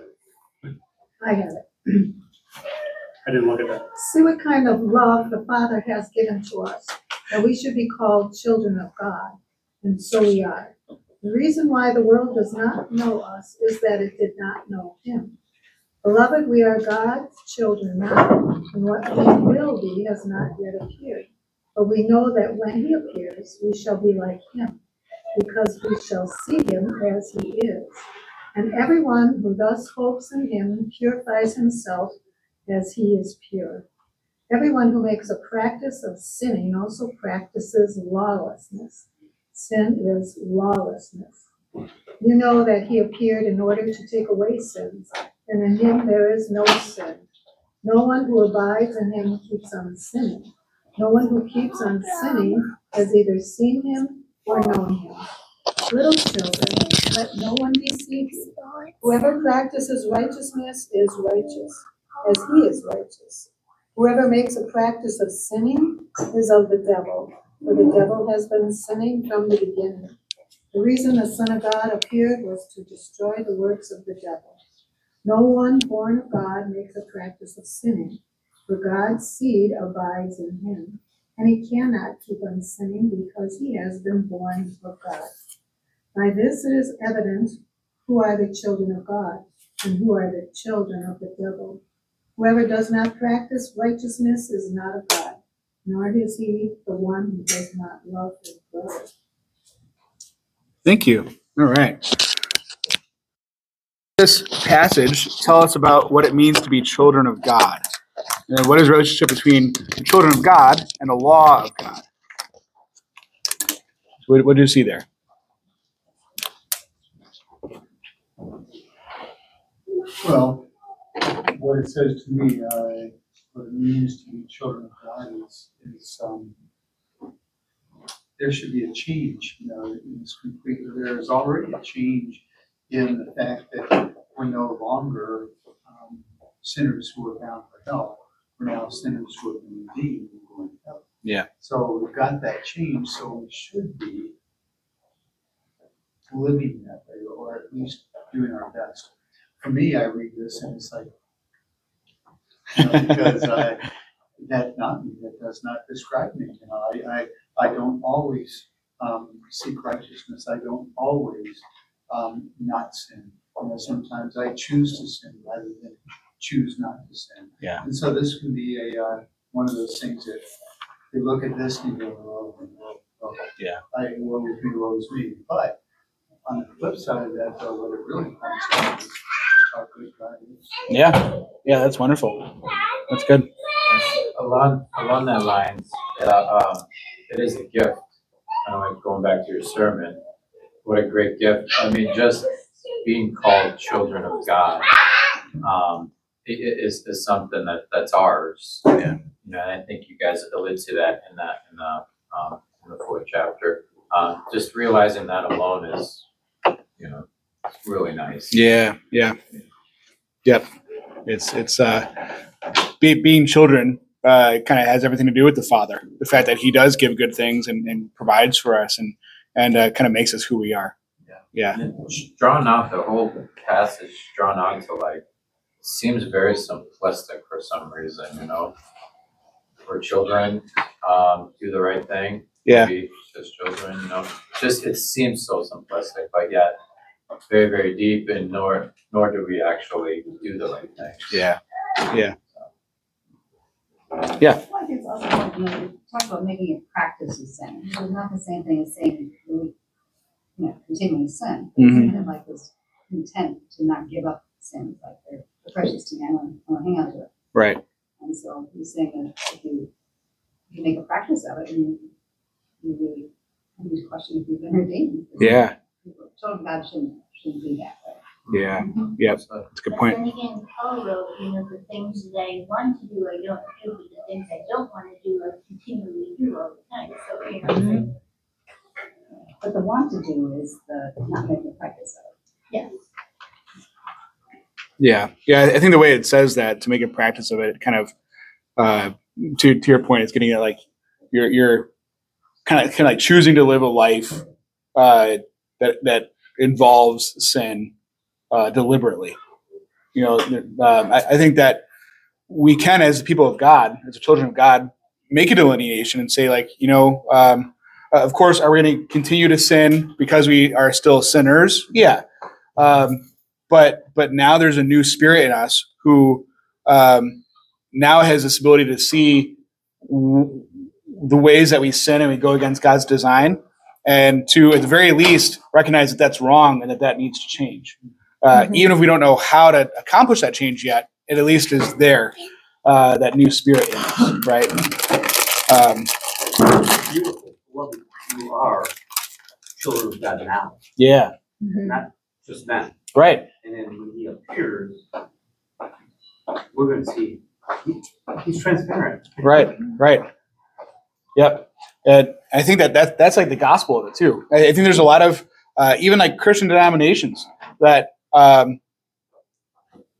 K: I have it.
J: I didn't look at that.
K: See what kind of love the Father has given to us, that we should be called children of God, and so we are. The reason why the world does not know us is that it did not know Him. Beloved, we are God's children now, and what we will be has not yet appeared. But we know that when He appears, we shall be like Him, because we shall see Him as He is. And everyone who thus hopes in Him purifies himself as He is pure. Everyone who makes a practice of sinning also practices lawlessness. Sin is lawlessness. You know that He appeared in order to take away sins, and in Him there is no sin. No one who abides in Him keeps on sinning. No one who keeps on sinning has either seen Him or known Him. Little children, let no one deceive you. Whoever practices righteousness is righteous, as he is righteous. Whoever makes a practice of sinning is of the devil, for the devil has been sinning from the beginning. The reason the Son of God appeared was to destroy the works of the devil. No one born of God makes a practice of sinning, for God's seed abides in him, and he cannot keep on sinning because he has been born of God. By this it is evident who are the children of God and who are the children of the devil. Whoever does not practice righteousness is not of God, nor is he the one who does not love his brother.
A: Thank you. All right. This passage tell us about what it means to be children of God. And what is the relationship between the children of God and the law of God? What, what do you see there?
D: Well, what it says to me, uh, what it means to be children of God is, is, um, there should be a change, you know, in this complete, there is already a change in the fact that we're no longer, um, sinners who are bound for hell. We're now sinners who have been redeemed and going to heaven.
A: Yeah.
D: So we've got that change, so we should be living that way, or at least doing our best. For me, I read this and it's like, you know, because I, that not me, that does not describe me. You know, I, I, I don't always um, seek righteousness. I don't always um, not sin. You know, sometimes I choose to sin rather than choose not to sin.
A: Yeah.
D: And so this can be a uh, one of those things that you look at this and you go, oh, oh, oh.
A: Yeah.
D: I woe is me, woe is me. But on the flip side of that, though, what it really comes down to is how good God is.
A: Yeah. Yeah, that's wonderful. That's good.
H: Along along that lines, uh, um, it is a gift. Kind of like going back to your sermon. What a great gift! I mean, just being called children of God um, it, it is, is something that, that's ours.
A: Yeah.
H: You know, and I think you guys allude to that in that in the um, in the fourth chapter. Uh, just realizing that alone is, you know, it's really nice.
A: Yeah. Yeah. Yep. It's it's uh, be, being children uh, kind of has everything to do with the Father. The fact that He does give good things and, and provides for us, and and uh, kind of makes us who we are.
H: Yeah.
A: Yeah.
H: And it's drawn out, the whole passage drawn out to like, seems very simplistic for some reason, you know. For children, um, do the right thing.
A: Yeah.
H: Be just children, you know. Just it seems so simplistic, but yet very, very deep, and nor nor do we actually do the right thing.
A: Yeah. Yeah.
I: Well, I think it's also important, you know, we talk about making a practice of sin. It's not the same thing as saying, really, you know, continuing to sin. It's
A: Mhm.
I: kind of like this intent to not give up sin. It's like they're precious to me. I want, I want to hang on to it.
A: Right.
I: And so he's saying that if you, if you make a practice of it, you, you really need to question if you've been redeemed.
A: Yeah.
I: Children of God shouldn't, shouldn't be that way.
A: Yeah. Yeah. That's a good
F: But
A: point.
F: then again, Paul wrote, you know, the things that I want to do, I don't do, but the things I don't want to do, I continually do all the time. So, you know, it's like,
I: But the want to do is the not making a practice of it.
F: yeah.
A: Yeah, yeah. I think the way it says that, to make a practice of it, kind of uh, to to your point, it's getting at like you're you're kind of kind of like choosing to live a life uh, that that involves sin uh, deliberately. You know, um, I, I think that we can, as the people of God, as the children of God, make a delineation and say, like, you know, um, uh, of course, are we going to continue to sin because we are still sinners? Yeah. Um, But but now there's a new spirit in us who um, now has this ability to see w- the ways that we sin and we go against God's design, and to at the very least recognize that that's wrong and that that needs to change. Uh,
K: Mhm.
A: Even if we don't know how to accomplish that change yet, it at least is there, uh, that new spirit in us, right? Um,
E: Beautiful, beloved, you are children of God now,
A: yeah,
E: not just then.
A: right.
E: And then when he appears, we're gonna see, he, he's transparent.
A: Right, right. Yep. And I think that, that that's like the gospel of it too. I, I think there's a lot of, uh, even like Christian denominations that um,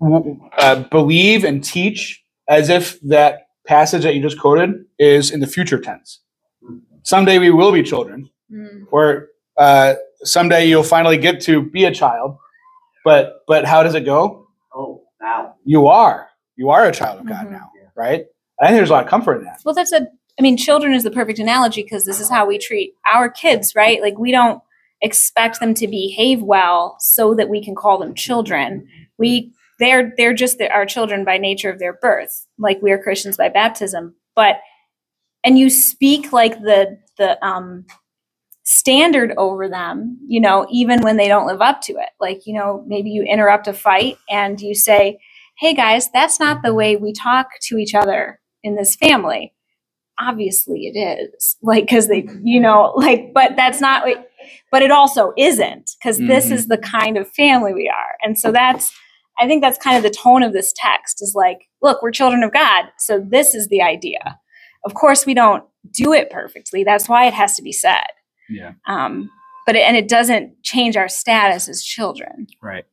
A: uh, believe and teach as if that passage that you just quoted is in the future tense. Someday we will be children,
C: Mm.
A: or uh, someday you'll finally get to be a child. But but how does it go?
E: Oh, now.
A: You are. You are a child of God
C: Mhm.
A: now, right? I think there's a lot of comfort in that.
C: Well, that's a, I mean, children is the perfect analogy because this is how we treat our kids, right? Like, we don't expect them to behave well so that we can call them children. We, they're, they're just the, our children by nature of their birth, like we are Christians by baptism. But, and you speak like the, the, um, standard over them, you know, even when they don't live up to it. Like, you know, maybe you interrupt a fight and you say, hey guys, that's not the way we talk to each other in this family. Obviously it is, like, because they, you know, like, but that's not, like, but it also isn't, because this
A: Mhm.
C: is the kind of family we are. And so that's, I think that's kind of the tone of this text is like, look, we're children of God. So this is the idea. Of course, we don't do it perfectly. That's why it has to be said.
A: Yeah.
C: Um, but it, and it doesn't change our status as children.
A: Right.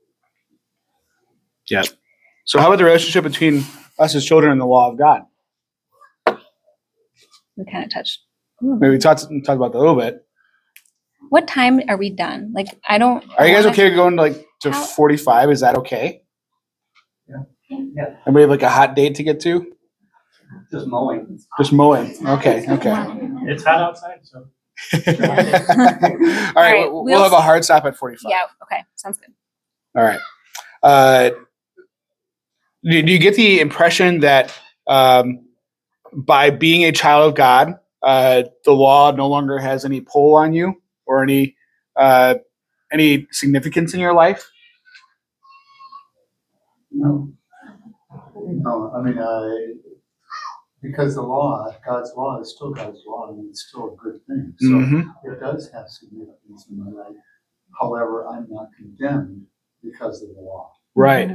A: Yeah. So how about the relationship between us as children and the law of God?
C: We kind of touched.
A: Maybe we talked talked about that a little bit.
C: What time are we done? Like, I don't.
A: Are you guys
C: I wanna-
A: okay going like to
C: How-
A: forty-five? Is that okay?
E: Yeah. Yeah.
A: Anybody have like a hot date to get to?
E: Just mowing.
A: Just mowing. Okay. Okay.
J: It's hot outside, so.
A: All right.
C: right,
A: we'll, we'll
C: we'll-
A: have a hard stop at forty-five.
C: Yeah. Okay. Sounds good.
A: All right. Uh, do, do you get the impression that um, by being a child of God, uh, the law no longer has any pull on you or any uh, any significance in your life?
D: No. No, I mean, uh, because the law, God's law is still God's law, and it's still a good thing. So
A: Mhm.
D: it does have significance in my life. However, I'm not condemned because of the law.
A: Right.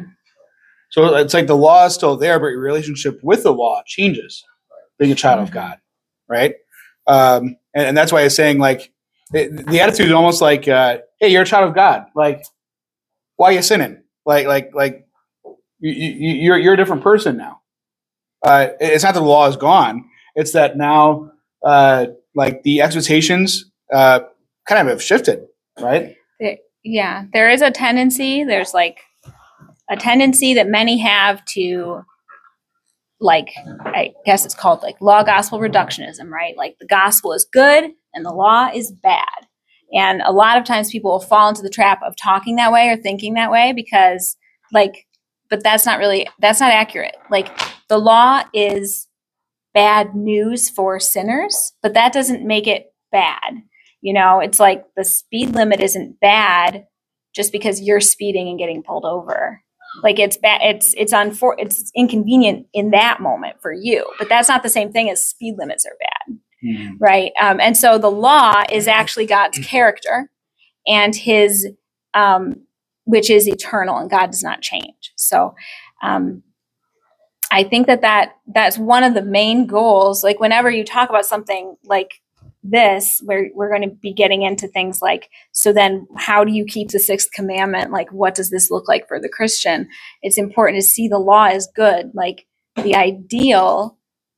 A: So it's like the law is still there, but your relationship with the law changes. Being a child of God, right? Um, and, and that's why it's saying like it, the attitude is almost like, uh, "Hey, you're a child of God. Like, why are you sinning? Like, like, like, you, you, you're you're a different person now. Uh, it's not that the law is gone. It's that now, uh, like the expectations uh, kind of have shifted, right?
C: There- yeah, there is a tendency. There's like a tendency that many have to, like, I guess it's called like law gospel reductionism, right? Like the gospel is good and the law is bad. And a lot of times people will fall into the trap of talking that way or thinking that way because, like, but that's not really, that's not accurate. Like, the law is bad news for sinners, but that doesn't make it bad. You know, it's like the speed limit isn't bad just because you're speeding and getting pulled over. Like, it's bad, it's it's unfor- it's inconvenient in that moment for you, but that's not the same thing as speed limits are bad. Right. Um, and so the law is actually God's character and his, um, which is eternal, and God does not change. So um, I think that, that that's one of the main goals. Like, whenever you talk about something like this, where we're going to be getting into things like, so then how do you keep the sixth commandment? Like, what does this look like for the Christian? It's important to see the law as good. Like, the ideal,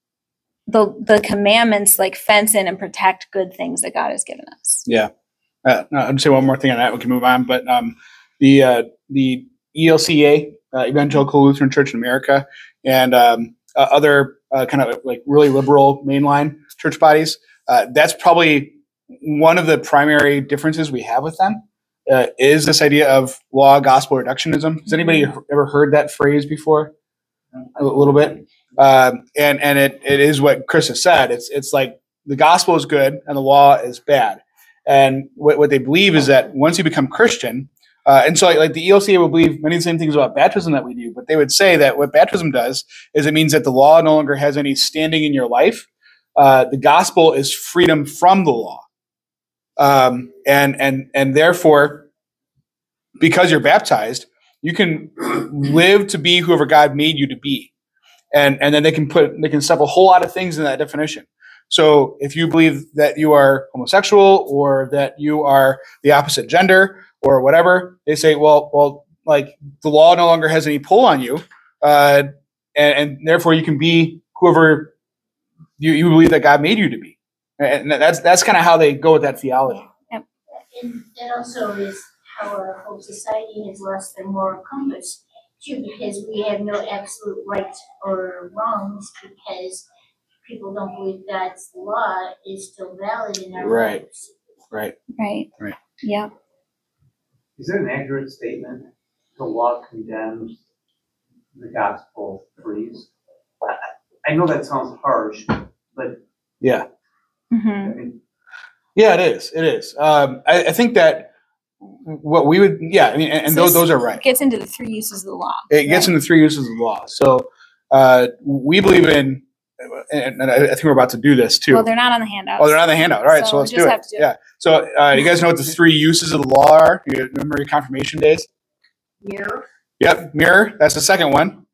C: the the commandments like fence in and protect good things that God has given us.
A: Yeah. Uh, no, I'll just say one more thing on that. We can move on. But um, the uh, the E L C A, uh, Evangelical Lutheran Church in America, and um, uh, other uh, kind of like really liberal mainline church bodies, uh, that's probably one of the primary differences we have with them. Uh, is this idea of law gospel reductionism? Has anybody ever heard that phrase before? A little bit. Um, and and it, it is what Chris has said. It's it's like the gospel is good and the law is bad. And what, what they believe is that once you become Christian, uh, and so like, like the E L C A will believe many of the same things about baptism that we do, but they would say that what baptism does is it means that the law no longer has any standing in your life. Uh, the gospel is freedom from the law. Um, and and and therefore, because you're baptized, you can live to be whoever God made you to be. And and then they can put they can stuff a whole lot of things in that definition. So if you believe that you are homosexual or that you are the opposite gender or whatever, they say, well, well, like the law no longer has any pull on you, uh, and, and therefore you can be whoever you, you believe that God made you to be. And that's that's kind of how they go with that theology.
F: And that also is how our whole society has lost their moral compass too, because we have no absolute rights or wrongs because people don't believe God's law is still valid in our
A: Right.
F: lives.
A: Right.
C: Right.
A: Right.
C: Yeah.
E: Is it an accurate statement? The law condemns, the gospel frees. I, I know that sounds harsh, but
A: Yeah.
C: hmm
E: I mean,
A: Yeah, it is. It is. Um, I, I think that what we would, yeah, I mean, and, and
C: So
A: those,
C: this
A: those are right.
C: Gets into the three uses of the law.
A: It gets
C: right?
A: into three uses of the law. So uh, we believe in, and, and I think we're about to do this too.
C: Well, they're not on the handouts.
A: Oh, they're on the handout. All right, so,
C: So we
A: let's
C: just
A: do it.
C: have to do it.
A: Yeah. So uh, you guys know what the three uses of the law are? You remember your confirmation days?
F: Mirror.
A: Yep, mirror. That's the second one.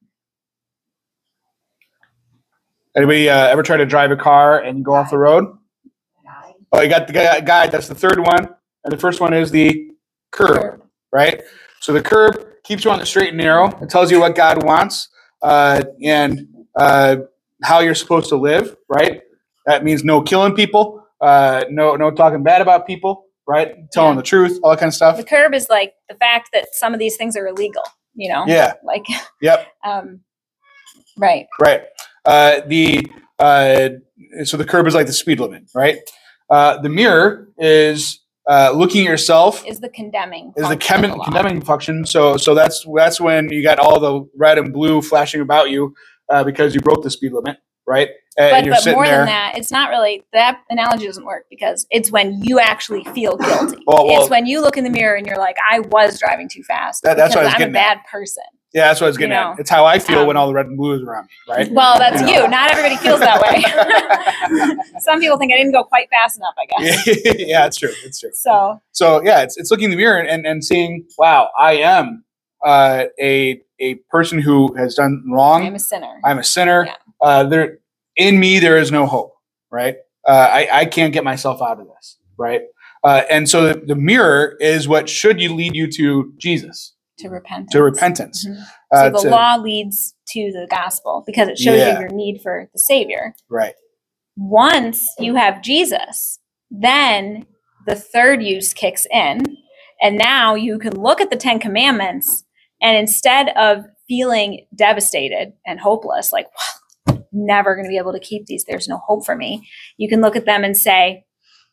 A: Anybody uh, ever try to drive a car and go off the road? Oh, you got the guy- guide. That's the third one. And the first one is the curb, right? So the curb keeps you on the straight and narrow. It tells you what God wants uh, and uh, how you're supposed to live, right? That means no killing people, uh, no no talking bad about people, right? Telling
C: Yeah.
A: the truth, all that kind of stuff.
C: The curb is like the fact that some of these things are illegal, you know?
A: Yeah.
C: Like,
A: Yep.
C: um, right.
A: Right. Uh, the uh, so the curb is like the speed limit, right? Uh, the mirror is uh, looking at yourself.
C: Is the condemning.
A: Is the
C: function of
A: chem-
C: the law.
A: condemning function. So so that's that's when you got all the red and blue flashing about you uh, because you broke the speed limit, right? And
C: But,
A: you're
C: but
A: sitting
C: more
A: there.
C: than that, it's not really, that analogy doesn't work because it's when you actually feel guilty.
A: Well, well-
C: it's when you look in the mirror and you're like, I was driving too fast.
A: That- that's what I was
C: because I'm a
A: getting at.
C: bad person.
A: Yeah, that's what I was
C: you
A: getting
C: know,
A: at. It's how I feel
C: um,
A: when all the red and blue is around me, right?
C: Well, that's
A: You
C: you.
A: know.
C: Not everybody feels that way. Some people think I didn't go quite fast enough, I guess.
A: Yeah, it's true. It's true.
C: So,
A: So yeah, it's it's looking in the mirror and, and, and seeing, wow, I am uh, a a person who has done wrong.
C: I'm a sinner.
A: I'm a sinner.
C: Yeah.
A: Uh, there, in me, there is no hope, right? Uh, I, I can't get myself out of this, right? Uh, and so the, the mirror is what should you lead you to Jesus,
C: to repentance.
A: to repentance.
C: Mhm.
A: Uh,
C: So the
A: to-
C: law leads to the gospel because it shows
A: Yeah.
C: you your need for the Savior.
A: Right.
C: Once you have Jesus, then the third use kicks in. And now you can look at the Ten Commandments and instead of feeling devastated and hopeless, like, wow, never going to be able to keep these, there's no hope for me, you can look at them and say,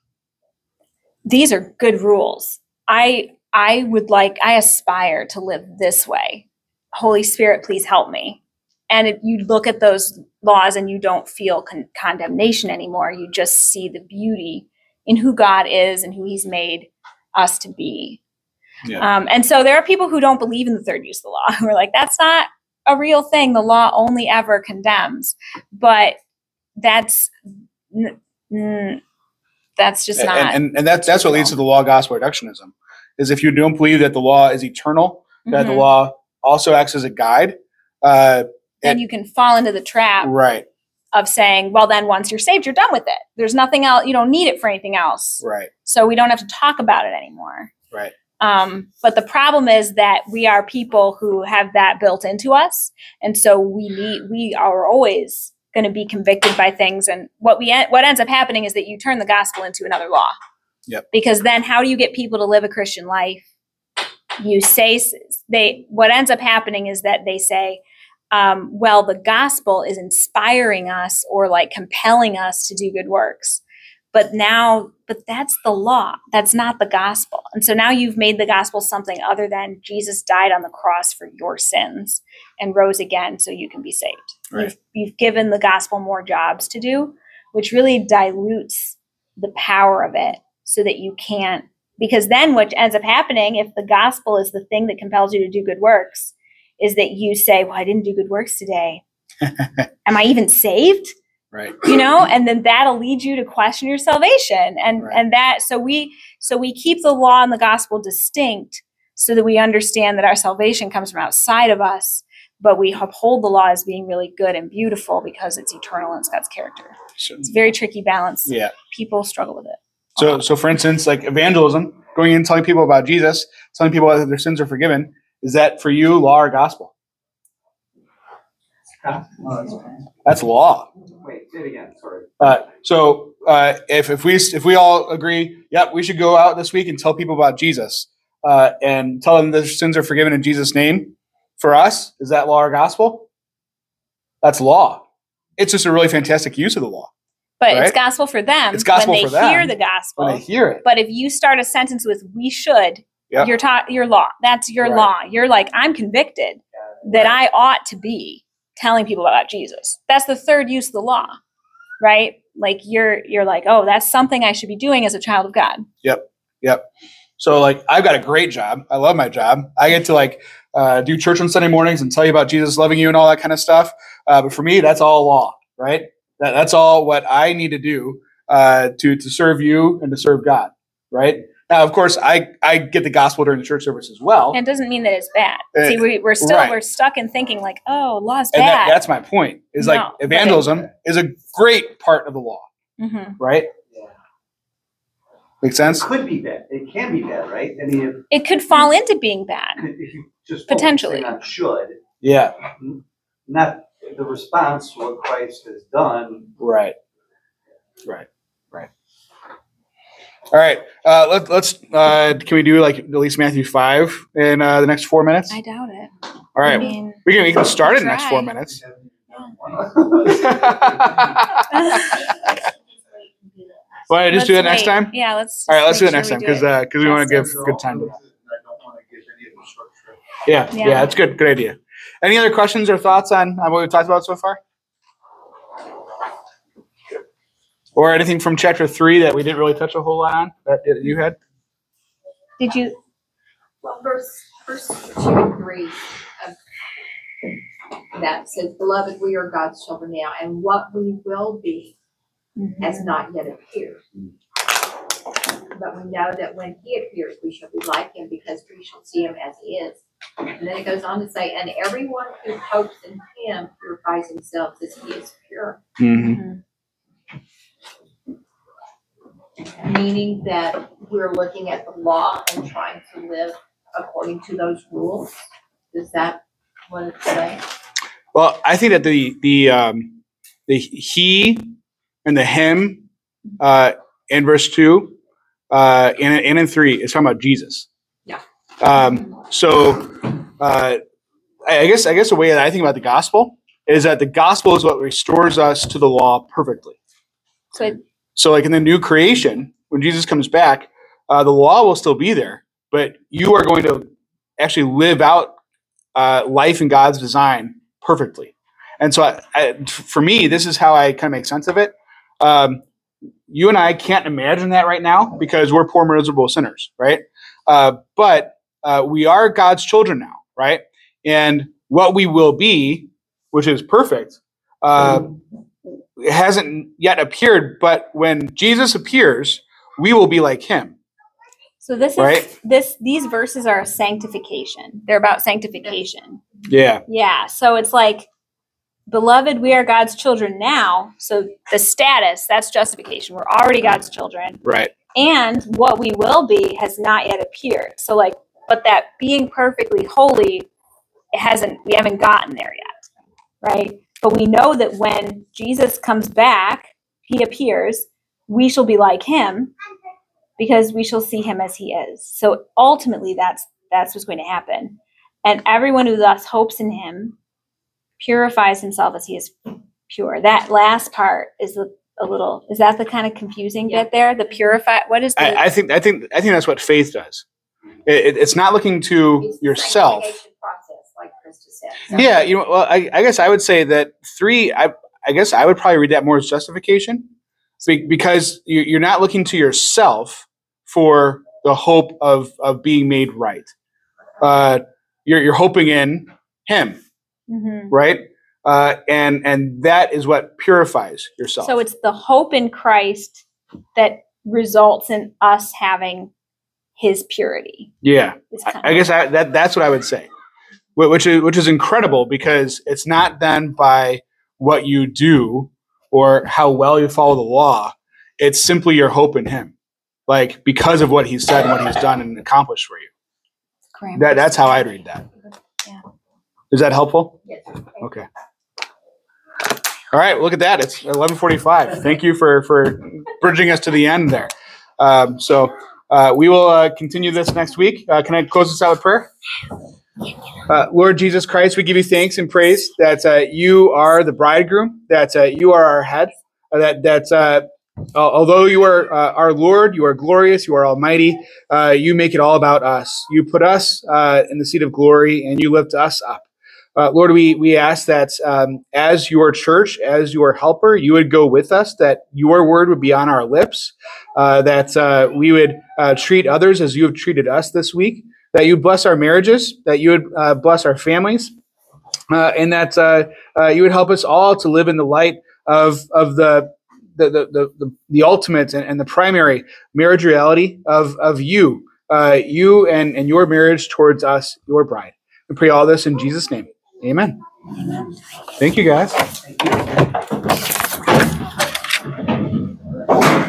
C: these are good rules. I I would like, I aspire to live this way. Holy Spirit, please help me. And it, you look at those laws and you don't feel con- condemnation anymore. You just see the beauty in who God is and who He's made us to be.
A: Yeah.
C: Um, and so there are people who don't believe in the third use of the law who are like, that's not a real thing. The law only ever condemns. But that's n- n- that's just not.
A: And, and, and that's that's what leads to the law gospel reductionism. Is if you don't believe that the law is eternal, that the
C: Mhm.
A: law also acts as a guide. Uh,
C: then
A: and-
C: you can fall into the trap
A: right.
C: of saying, well, then once you're saved, you're done with it. There's nothing else. You don't need it for anything else.
A: Right.
C: So we don't have to talk about it anymore.
A: Right.
C: Um, but the problem is that we are people who have that built into us. And so we need, we are always going to be convicted by things. And what we, en- what ends up happening is that you turn the gospel into another law.
A: Yep.
C: Because then how do you get people to live a Christian life? You say, s- they, what ends up happening is that they say, um, well, the gospel is inspiring us or like compelling us to do good works. But now, but that's the law. That's not the gospel. And so now you've made the gospel something other than Jesus died on the cross for your sins and rose again so you can be saved.
A: Right.
C: You've, you've given the gospel more jobs to do, which really dilutes the power of it so that you can't, because then what ends up happening, if the gospel is the thing that compels you to do good works, is that you say, well, I didn't do good works today. Am I even saved?
A: Right.
C: You know, and then that'll lead you to question your salvation. And
A: Right.
C: and that so we so we keep the law and the gospel distinct so that we understand that our salvation comes from outside of us, but we uphold the law as being really good and beautiful because it's eternal and it's God's character.
A: So,
C: It's a very tricky balance.
A: yeah.
C: People struggle with it.
A: So, so for instance, like evangelism, going in and telling people about Jesus, telling people that their sins are forgiven, Is that for you law or gospel? That's law.
E: Wait, say it again, sorry.
A: Uh, so uh, if if we if we all agree, yep, we should go out this week and tell people about Jesus uh, and tell them their sins are forgiven in Jesus' name. For us, is that law or gospel? That's law. It's just a really fantastic use of the law.
C: But
A: Right?
C: it's gospel for them
A: It's gospel
C: when they
A: for them
C: hear the gospel.
A: When they hear it,
C: But if you start a sentence with "we should,"
A: Yep.
C: you're taught your law. That's your
A: Right.
C: law. You're like, I'm convicted that I ought to be telling people about Jesus. That's the third use of the law, right? Like you're you're like, oh, that's something I should be doing as a child of God.
A: Yep. Yep. So like I've got a great job. I love my job. I get to like uh, do church on Sunday mornings and tell you about Jesus loving you and all that kind of stuff. Uh, but for me, that's all law, right? That, that's all what I need to do uh, to to serve you and to serve God, right? Now, of course, I I get the gospel during the church service as well,
C: And it doesn't mean that it's bad.
A: Uh,
C: See, we, we're still
A: right.
C: we're stuck in thinking like, oh, law's
A: and that,
C: bad.
A: that's my point. Is like
C: No, but it-
A: evangelism is a great part of the law,
C: Mhm.
A: right?
E: Yeah.
A: Make
E: It
A: sense?
E: could be bad, it can be bad, right? I mean, if,
C: It could fall into being bad.
E: if you just
C: Potentially.
E: focusing on should,
A: Yeah.
E: not the response to what Christ has done.
A: Right. Right. Right. All right. Uh, let, let's. Uh, can we do like at least Matthew five in uh, the next four minutes?
C: I doubt it.
A: All
C: I
A: right.
C: mean,
A: We can we can start in the next four
C: Try.
A: minutes. Want to just do
C: let's
A: that next
C: wait.
A: time?
C: Yeah, let's.
A: All right. Let's
C: just
A: do it
C: make
A: next
C: sure
A: time
C: we
A: because
C: do it.
A: because we want to give
C: Justice.
A: good time to.
D: I don't wanna give any of the structure.
A: Yeah.
C: Yeah.
A: Yeah. That's good. Good idea. Any other questions or thoughts on, on what we've talked about so far? Or anything from chapter three that we didn't really touch a whole lot on that that you had?
C: Did you?
I: Well, verse, verse two and three of that says, beloved, we are God's children now, and what we will be has not yet appeared. But we know that when he appears, we shall be like him because we shall see him as he is. And then it goes on to say, and everyone who hopes in him purifies himself as he is pure.
A: Mm-hmm.
I: Meaning that we're looking at the law and trying to live according to those rules. Is that what it's saying?
A: Well, I think that the the um, the he and the him uh, in verse two uh, and, and in three is talking about Jesus.
I: Yeah.
A: Um, so uh, I I guess I guess the way that I think about the gospel is that the gospel is what restores us to the law perfectly.
C: So it,
A: So like in the new creation, when Jesus comes back, uh, the law will still be there, but you are going to actually live out uh, life in God's design perfectly. And so I, I, for me, this is how I kind of make sense of it. Um, you and I can't imagine that right now because we're poor, miserable sinners, right? Uh, but uh, we are God's children now, right? And what we will be, which is perfect, uh, it hasn't yet appeared, but when Jesus appears, we will be like him.
C: so this is
A: Right.
C: this. These verses are sanctification. They're about sanctification.
A: Yeah.
C: Yeah. So it's like, beloved, we are God's children now. So the status, that's justification. We're already God's children.
A: Right.
C: And what we will be has not yet appeared. So like, but that being perfectly holy, it hasn't, we haven't gotten there yet. Right. But we know that when Jesus comes back, he appears, we shall be like him because we shall see him as he is. So ultimately that's, that's what's going to happen. And everyone who thus hopes in him purifies himself as he is pure. That last part is a, a little, is that the kind of confusing
I: Yeah.
C: bit there? The purify, what is the?
A: I, I think I think I think that's what faith does. It, it, it's not looking to
I: It's the
A: yourself.
I: sanctification process, like Krista said. So-
A: Yeah, you know, well, I, I guess I would say that three. I, I guess I would probably read that more as justification, Be- because you, you're not looking to yourself for the hope of of being made right. Uh, you're you're hoping in Him,
C: Mhm.
A: right? Uh, and and that is what purifies yourself.
C: So it's the hope in Christ that results in us having his purity.
A: yeah,
C: Is
A: I,
C: kind
A: I
C: of-
A: guess I, that that's what I would say, Wh- which is which is incredible because it's not done by what you do or how well you follow the law. It's simply your hope in Him, like because of what He said and what He's done and accomplished for you. That, that's how I'd read that.
C: Yeah.
A: Is that helpful?
F: Yes.
A: Okay. All right, look at that. It's eleven forty-five. Thank you for, for bridging us to the end there. Um, so uh, we will uh, continue this next week. Uh, can I close this out with prayer? Uh, Lord Jesus Christ, we give you thanks and praise that uh, you are the bridegroom, that uh, you are our head, uh, that that uh, although you are uh, our Lord, you are glorious, you are almighty, uh, you make it all about us. You put us uh, in the seat of glory and you lift us up. Uh, Lord, we, we ask that um, as your church, as your helper, you would go with us, that your word would be on our lips, uh, that uh, we would uh, treat others as you have treated us this week, that you bless our marriages, that you would uh, bless our families, uh, and that uh, uh, you would help us all to live in the light of, of the, the, the, the, the, the ultimate and, and the primary marriage reality of, of you, uh, you and, and your marriage towards us, your bride. We pray all this in Jesus' name. Amen. Thank you, guys.
E: Thank you.